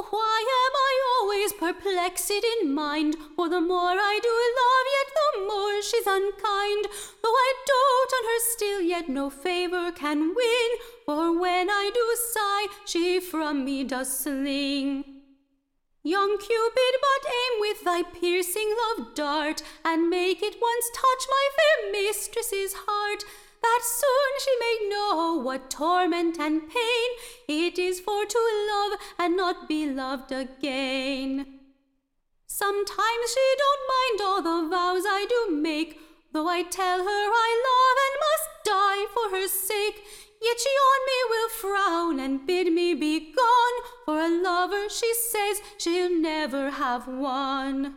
Oh, why am I always perplexed in mind? For the more I do love, yet the more she's unkind. Though I dote on her still, yet no favour can win. For when I do sigh, she from me does sling. Young Cupid, but aim with thy piercing love dart, and make it once touch my fair mistress's heart, that soon she may know what torment and pain it is for to love and not be loved again. Sometimes she don't mind all the vows I do make, though I tell her I love and must die for her sake. Yet she on me will frown and bid me be gone, for a lover, she says, she'll never have won.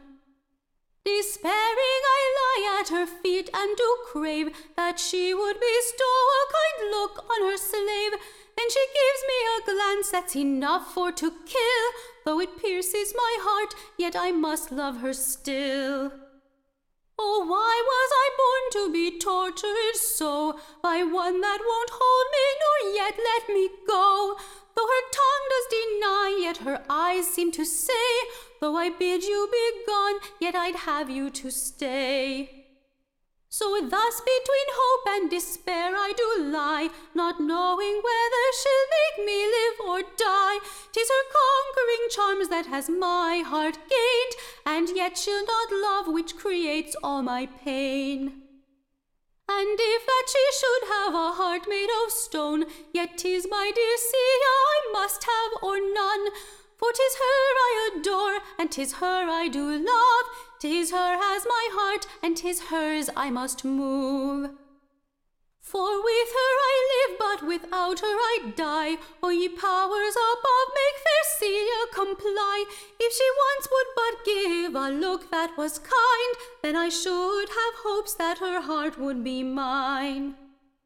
Despairing, I lie at her feet and do crave that she would bestow a kind look on her slave. Then she gives me a glance that's enough for to kill. Though it pierces my heart, yet I must love her still. Oh, why was I born to be tortured so by one that won't hold me nor yet let me go? Though her tongue does deny, yet her eyes seem to say, though I bid you be gone, yet I'd have you to stay. So thus between hope and despair I do lie, not knowing whether she'll make me live or die. 'Tis her conquering charms that has my heart gained, and yet she'll not love which creates all my pain. And if that she should have a heart made of stone, yet 'tis my dear Sia I must have or none. For 'tis her I adore, and 'tis her I do love. 'Tis her has my heart, and 'tis hers I must move. For with her I live, but without her I die. O ye powers above, make fair Sia comply. If she once would but give a look that was kind, then I should have hopes that her heart would be mine.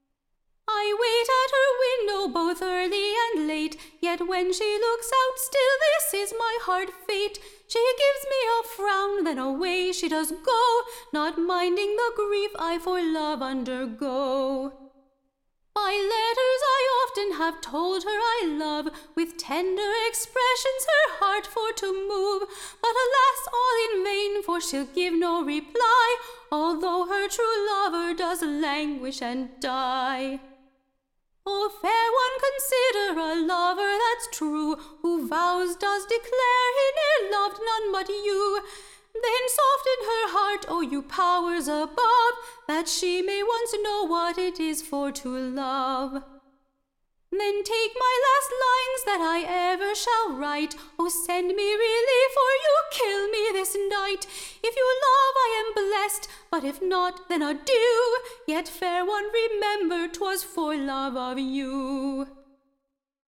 I wait at her window both early and late, yet when she looks out, still this is my hard fate. She gives me a frown, then away she does go, not minding the grief I for love undergo. By letters I often have told her I love, with tender expressions her heart for to move. But alas, all in vain, for she'll give no reply, although her true lover does languish and die. Oh, fair one, consider a lover that's true, who vows does declare he ne'er loved none but you. Then soften her heart, O you powers above, that she may once know what it is for to love. Then take my last lines that I ever shall write. Oh, send me relief, or you kill me this night. If you love, I am blessed, but if not, then adieu. Yet, fair one, remember 'twas for love of you.